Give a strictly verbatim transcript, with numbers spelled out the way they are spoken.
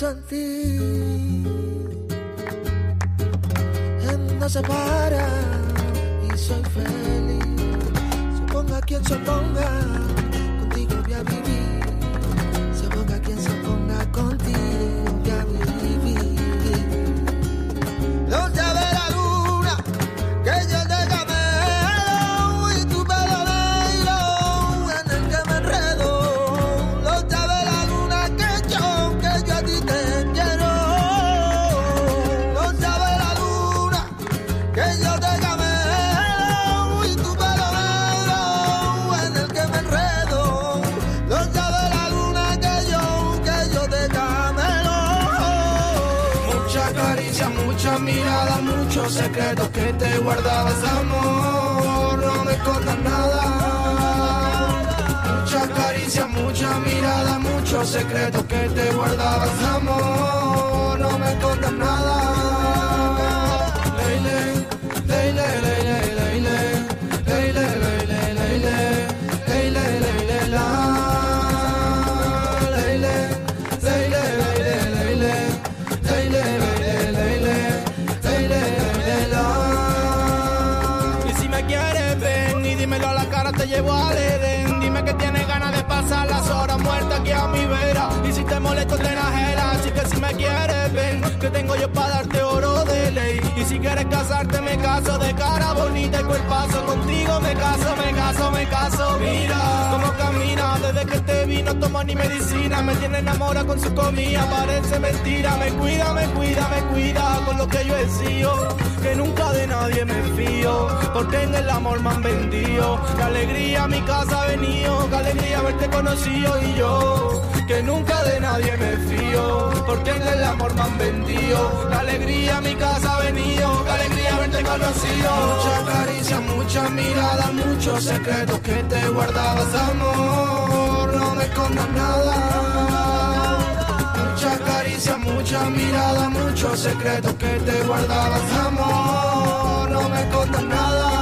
pienso en ti. Él no se para y soy feliz. Se ponga quien se ponga, contigo voy a vivir. Se ponga quien se ponga, contigo voy a vivir. No sabe la luna que yo te camelo y tu pelo negro en el que me enredo. No sabe la luna que yo, que yo a ti te quiero. No sabe la luna que yo te camelo y tu pelo negro en el que me enredo. No sabe la luna que yo, que yo te camelo. Mucha caricia, mucha mirada, muchos secretos que te guardabas, amor, no me escondas nada. Mucha caricia, mucha mirada, muchos secretos que te guardabas, amor, no me escondas nada. Leile, leile, leile, leile, leile, leile, leile, leile, leile, la. Leile, leile, leile, leile, leile, leile, leile, leile, leile, la. Y si me quieres, ven y dímelo a la cara, te llevo al Edén. Dime que tienes ganas de pasar las horas muertas aquí a mi vera. Y si te molesto, te enajera. Así que si me quieres, ven, que tengo yo para darte oro de ley. Y si quieres casarte, me caso de cara bonita y cuerpazo. Contigo me caso, me caso, me caso. Mira cómo camina, desde que te vi no tomo ni medicina. Me tiene enamorada con su comida, parece mentira. Me cuida, me cuida, me cuida con lo que yo he sido. Que nunca de nadie me fío, porque en el amor me han vendido. Qué alegría a mi casa ha venido, qué alegría haberte conocido. Y yo, que nunca de nadie me fío, porque en el amor me han vendido. Qué alegría a mi casa ha venido, qué alegría haberte conocido. Mucha caricia, mucha mirada, muchos secretos que te guardabas, amor, no me escondas nada. Mucha caricia, mucha mirada, muchos secretos que te guardabas, amor, no me escondas nada.